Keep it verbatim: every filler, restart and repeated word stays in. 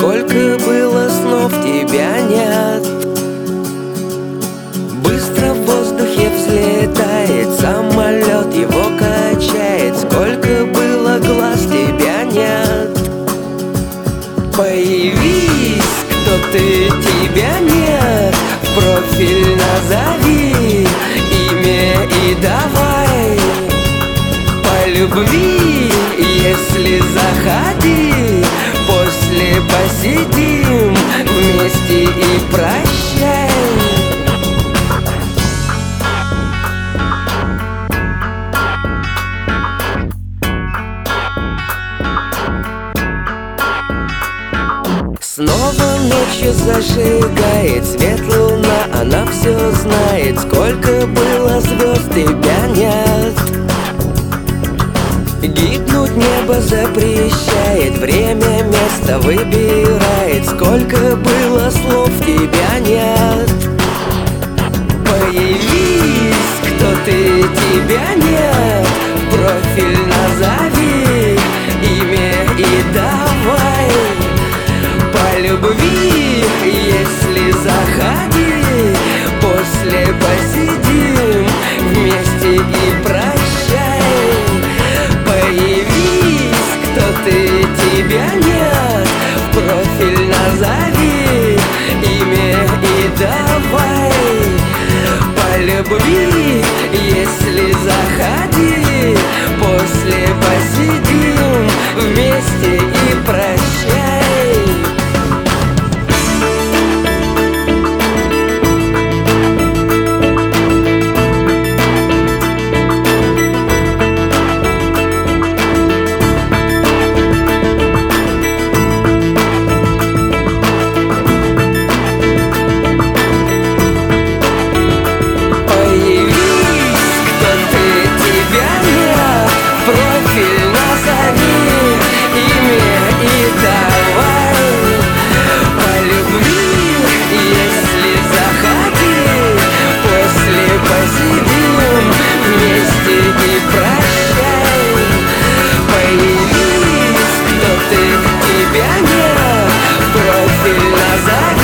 сколько было снов, тебя нет. Быстро в воздухе взлетает самолет, его качает, сколько было глаз, тебя нет. Появись, кто ты, тебя нет. В профиль назови имя и давай по любви, если заходи. После посидим вместе и прощай. Снова ночью зажигает свет луна, она все знает, сколько было звезд, тебя нет. Гибнуть небо запрещает, время место выбирает, сколько было слов, тебя нет. Появись, кто ты, тебя нет. Профиль назови имя и давай по любви, если заходи. После посидим вместе и прощай. Появись, кто ты, тебя нет. В профиль назови имя и давай по любви, если заходи. После посидим вместе и прощай. Тебя нет, профиль назови.